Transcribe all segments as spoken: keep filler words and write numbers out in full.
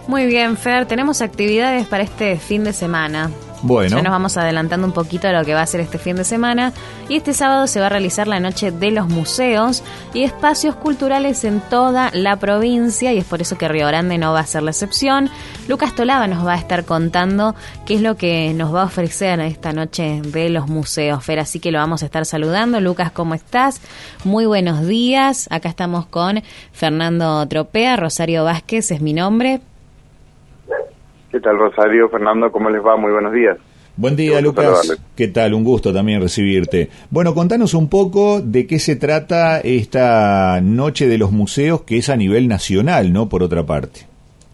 Muy bien, Fer, tenemos actividades para este fin de semana. Bueno. Ya nos vamos adelantando un poquito a lo que va a ser este fin de semana. Y este sábado se va a realizar la Noche de los Museos y espacios culturales en toda la provincia, y es por eso que Río Grande no va a ser la excepción. Lucas Tolaba nos va a estar contando qué es lo que nos va a ofrecer esta Noche de los Museos, Fer, así que lo vamos a estar saludando. Lucas, ¿cómo estás? Muy buenos días. Acá estamos con Fernando Tropea, Rosario Vázquez es mi nombre. ¿Qué tal, Rosario? Fernando, ¿cómo les va? Muy buenos días. Buen día, Lucas. Saludarles. ¿Qué tal? Un gusto también recibirte. Bueno, contanos un poco de qué se trata esta Noche de los Museos, que es a nivel nacional, ¿no? Por otra parte.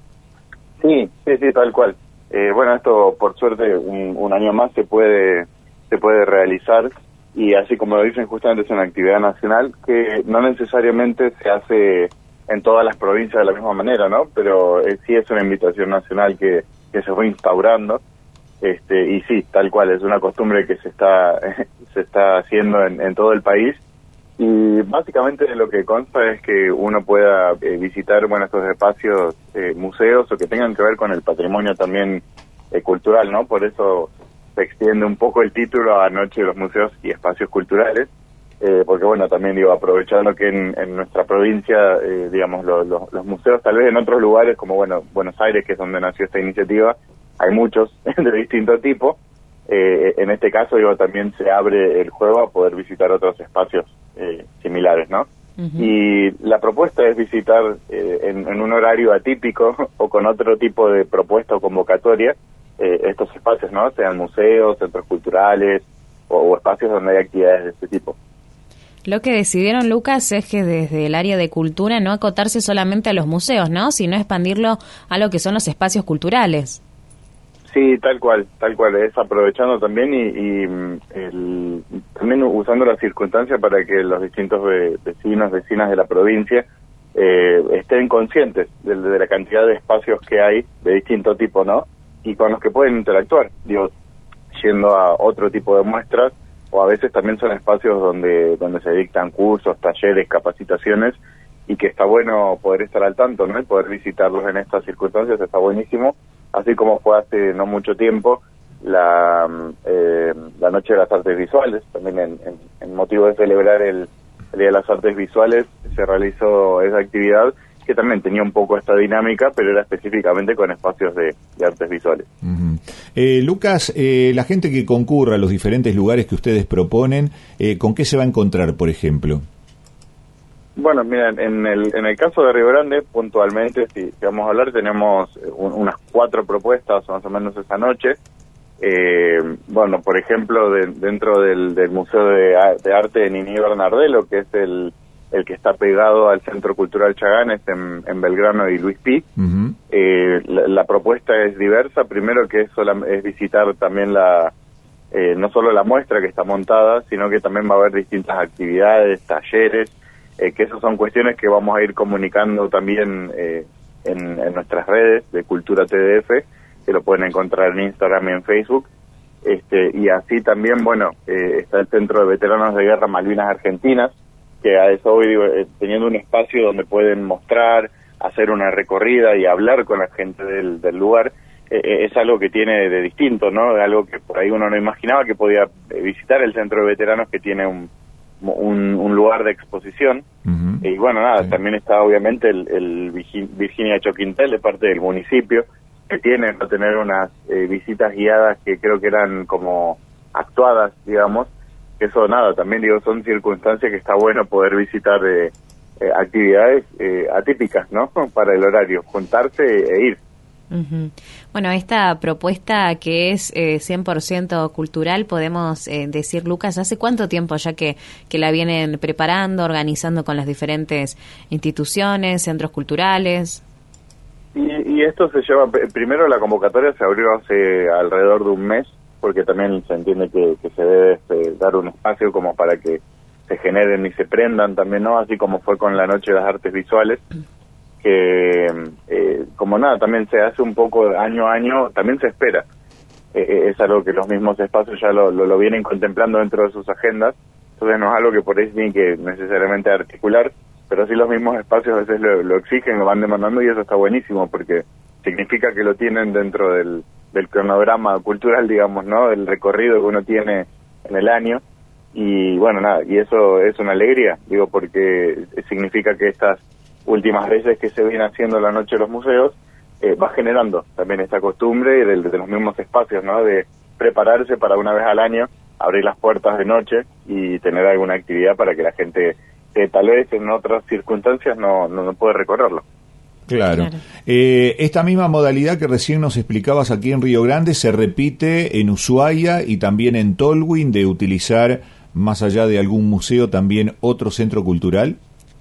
Sí, sí, sí, tal cual. Eh, bueno, esto, por suerte, un, un año más se puede se puede realizar, y así como lo dicen, justamente es una actividad nacional que no necesariamente se hace en todas las provincias de la misma manera, ¿no? Pero eh, sí es una invitación nacional que, que se fue instaurando, este, y sí, tal cual, es una costumbre que se está se está haciendo en, en todo el país, y básicamente lo que consta es que uno pueda eh, visitar, bueno, estos espacios, eh, museos, o que tengan que ver con el patrimonio también eh, cultural, ¿no? Por eso se extiende un poco el título a Noche de los Museos y Espacios Culturales. Eh, porque bueno, también digo, aprovechando que en, en nuestra provincia, eh, digamos, lo, lo, los museos, tal vez en otros lugares como bueno Buenos Aires, que es donde nació esta iniciativa, hay muchos de distinto tipo. Eh, en este caso, digo, también se abre el juego a poder visitar otros espacios eh, similares, ¿no? Uh-huh. Y la propuesta es visitar eh, en, en un horario atípico o con otro tipo de propuesta o convocatoria eh, estos espacios, ¿no? Sean museos, centros culturales o, o espacios donde hay actividades de este tipo. Lo que decidieron, Lucas, es que desde el área de cultura no acotarse solamente a los museos, ¿no? Sino expandirlo a lo que son los espacios culturales. Sí, tal cual, tal cual. Es aprovechando también y, y el, también usando la circunstancia para que los distintos ve, vecinos, vecinas de la provincia eh, estén conscientes de, de la cantidad de espacios que hay de distinto tipo, ¿no? Y con los que pueden interactuar, digo, yendo a otro tipo de muestras, o a veces también son espacios donde donde se dictan cursos, talleres, capacitaciones, y que está bueno poder estar al tanto, ¿no? Y poder visitarlos en estas circunstancias está buenísimo, así como fue hace no mucho tiempo la eh, la Noche de las Artes Visuales, también en, en, en motivo de celebrar el, el Día de las Artes Visuales se realizó esa actividad, que también tenía un poco esta dinámica, pero era específicamente con espacios de, de artes visuales. Uh-huh. Eh, Lucas, eh, la gente que concurra a los diferentes lugares que ustedes proponen, eh, ¿con qué se va a encontrar, por ejemplo? Bueno, mira, en el en el caso de Río Grande, puntualmente, si, si vamos a hablar, tenemos un, unas cuatro propuestas más o menos esa noche. Eh, bueno, por ejemplo, de, dentro del, del Museo de, de Arte de Niní Bernardelo, que es el el que está pegado al Centro Cultural Chaganes en, en Belgrano y Luis Pi. Uh-huh. Eh, la, la propuesta es diversa. Primero que es, sola, es visitar también la eh, no solo la muestra que está montada, sino que también va a haber distintas actividades, talleres, eh, que esas son cuestiones que vamos a ir comunicando también eh, en, en nuestras redes de Cultura T D F, que lo pueden encontrar en Instagram y en Facebook. Este, y así también, bueno, eh, está el Centro de Veteranos de Guerra Malvinas Argentinas, que a eso hoy digo, eh, teniendo un espacio donde pueden mostrar, hacer una recorrida y hablar con la gente del, del lugar, eh, es algo que tiene de distinto, ¿no? Algo que por ahí uno no imaginaba que podía visitar el Centro de Veteranos, que tiene un, un, un lugar de exposición. Uh-huh. Y bueno, nada, sí. También está obviamente el, el Virginia Choquintel, de parte del municipio, que tiene para tener unas eh, visitas guiadas que creo que eran como actuadas, digamos. Eso nada, también digo, son circunstancias que está bueno poder visitar eh, eh, actividades eh, atípicas, ¿no? Para el horario, juntarse e ir. Uh-huh. Bueno, esta propuesta que es eh, cien por ciento cultural, podemos eh, decir, Lucas, ¿hace cuánto tiempo ya que, que la vienen preparando, organizando con las diferentes instituciones, centros culturales? Y, y esto se lleva, primero la convocatoria se abrió hace alrededor de un mes, porque también se entiende que, que se debe este, dar un espacio como para que se generen y se prendan también, ¿no? Así como fue con la Noche de las Artes Visuales, que eh, como nada, también se hace un poco año a año, también se espera. Eh, es algo que los mismos espacios ya lo, lo, lo vienen contemplando dentro de sus agendas, entonces no es algo que por ahí tienen que necesariamente articular, pero sí los mismos espacios a veces lo, lo exigen, lo van demandando, y eso está buenísimo, porque significa que lo tienen dentro del, del cronograma cultural, digamos, ¿no? El recorrido que uno tiene en el año. Y bueno, nada, y eso es una alegría, digo, porque significa que estas últimas veces que se viene haciendo la Noche de los Museos, eh, va generando también esta costumbre de, de los mismos espacios, ¿no? De prepararse para una vez al año abrir las puertas de noche y tener alguna actividad para que la gente, que tal vez en otras circunstancias no, no, no puede recorrerlo. Claro. claro. Eh, esta misma modalidad que recién nos explicabas aquí en Río Grande se repite en Ushuaia y también en Tolwyn, de utilizar, más allá de algún museo, también otro centro cultural.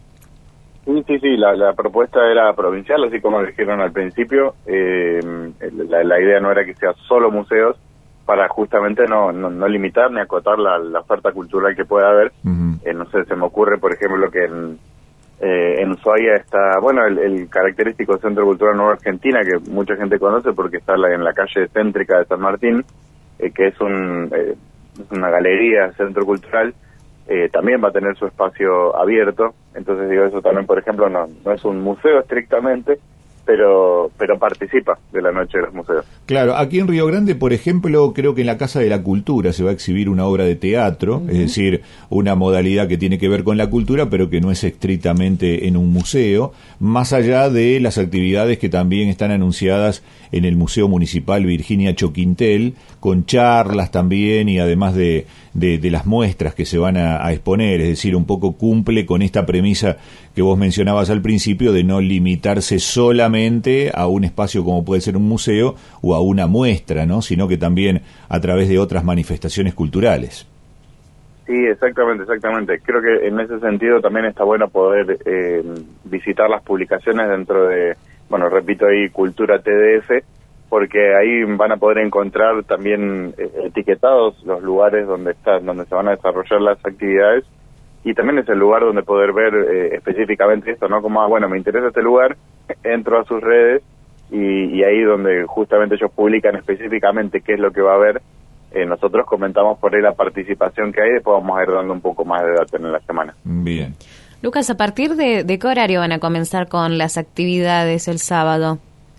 Sí, sí, sí, la, la propuesta era provincial, así como dijeron al principio. Eh, la, la idea no era que sea solo museos, para justamente no, no, no limitar ni acotar la, la oferta cultural que pueda haber. Uh-huh. Eh, no sé, se me ocurre, por ejemplo, que en, eh, en Ushuaia está, bueno, el, el característico Centro Cultural Nueva Argentina, que mucha gente conoce porque está la, en la calle céntrica de San Martín, eh, que es un, eh, una galería, centro cultural. Eh, también va a tener su espacio abierto. Entonces digo, eso también, por ejemplo, no, no es un museo estrictamente, pero pero participa de la Noche de los Museos. Claro, aquí en Río Grande, por ejemplo, creo que en la Casa de la Cultura se va a exhibir una obra de teatro, uh-huh. es decir, una modalidad que tiene que ver con la cultura, pero que no es estrictamente en un museo, más allá de las actividades que también están anunciadas en el Museo Municipal Virginia Choquintel, con charlas también y además de, de, de las muestras que se van a, a exponer, es decir, un poco cumple con esta premisa que vos mencionabas al principio de no limitarse solamente a un espacio como puede ser un museo o a una muestra, ¿no? Sino que también a través de otras manifestaciones culturales. Sí, exactamente, exactamente. Creo que en ese sentido también está bueno poder eh, visitar las publicaciones dentro de, bueno, repito ahí, Cultura T D F, porque ahí van a poder encontrar también eh, etiquetados los lugares donde están, donde se van a desarrollar las actividades, y también es el lugar donde poder ver eh, específicamente esto, ¿no? Como, ah, bueno, me interesa este lugar, entro a sus redes y, y ahí donde justamente ellos publican específicamente qué es lo que va a haber, eh, nosotros comentamos por ahí la participación que hay, después vamos a ir dando un poco más de datos en la semana. Bien. Lucas, ¿a partir de, de qué horario van a comenzar con las actividades el sábado?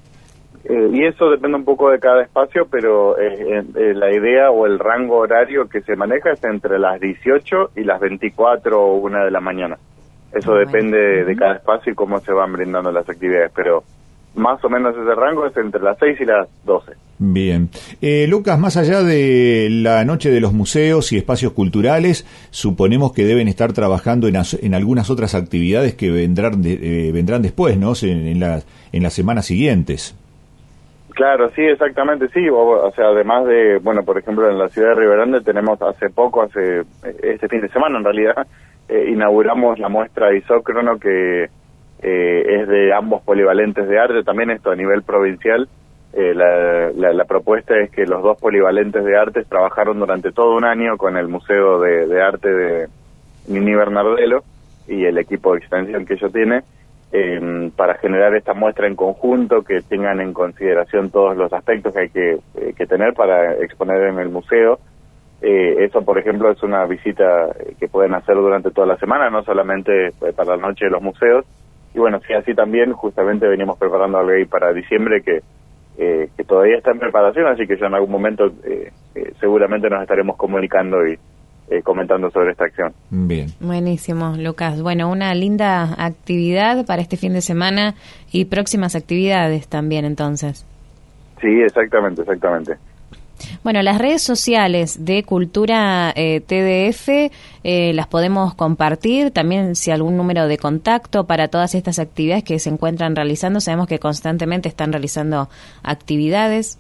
Eh, y eso depende un poco de cada espacio, pero eh, eh, la idea o el rango horario que se maneja es entre las dieciocho y las veinticuatro o una de la mañana. Eso ah, depende bueno. de cada espacio y cómo se van brindando las actividades, pero más o menos ese rango es entre las seis y las doce. Bien. Eh, Lucas, más allá de la Noche de los Museos y espacios culturales, suponemos que deben estar trabajando en, as, en algunas otras actividades que vendrán de, eh, vendrán después, ¿no? En, en, la, en las semanas siguientes. Claro, sí, exactamente, sí. O, o sea, además de, bueno, por ejemplo, en la ciudad de Río Grande tenemos hace poco, hace este fin de semana en realidad, eh, inauguramos la muestra Isócrono, que eh, es de ambos polivalentes de arte, también esto a nivel provincial. Eh, la, la, la propuesta es que los dos polivalentes de arte trabajaron durante todo un año con el Museo de, de Arte de Nini Bernardelo y el equipo de extensión que ella tiene, Eh, para generar esta muestra en conjunto, que tengan en consideración todos los aspectos que hay que, eh, que tener para exponer en el museo. Eh, eso, por ejemplo, es una visita que pueden hacer durante toda la semana, no solamente para la Noche de los Museos. Y bueno, sí, así también justamente venimos preparando algo ahí para diciembre que, eh, que todavía está en preparación, así que ya en algún momento eh, eh, seguramente nos estaremos comunicando y Eh, comentando sobre esta acción. Bien. Buenísimo, Lucas. Bueno, una linda actividad para este fin de semana y próximas actividades también, entonces. Sí, exactamente, exactamente. Bueno, las redes sociales de Cultura eh, T D F eh, las podemos compartir, también si algún número de contacto para todas estas actividades que se encuentran realizando. Sabemos que constantemente están realizando actividades.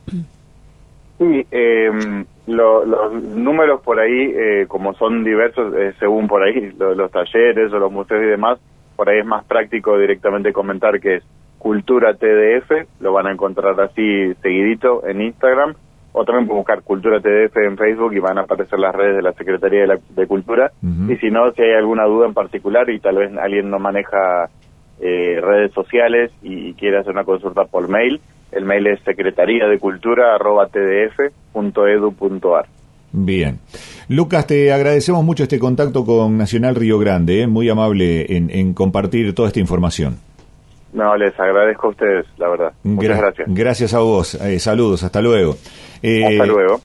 Sí, eh, lo, los números por ahí, eh, como son diversos, eh, según por ahí lo, los talleres o los museos y demás, por ahí es más práctico directamente comentar que es Cultura T D F, lo van a encontrar así seguidito en Instagram, o también pueden buscar Cultura T D F en Facebook y van a aparecer las redes de la Secretaría de, la, de Cultura. Uh-huh. Y si no, si hay alguna duda en particular y tal vez alguien no maneja eh, redes sociales y, y quiere hacer una consulta por mail, el mail es secretaría de cultura arroba t d f punto edu punto a r. Bien. Lucas, te agradecemos mucho este contacto con Nacional Río Grande, ¿eh? Muy amable en, en compartir toda esta información. No, les agradezco a ustedes, la verdad. Muchas Gra- gracias. Gracias a vos. Eh, saludos, hasta luego. Eh, Hasta luego.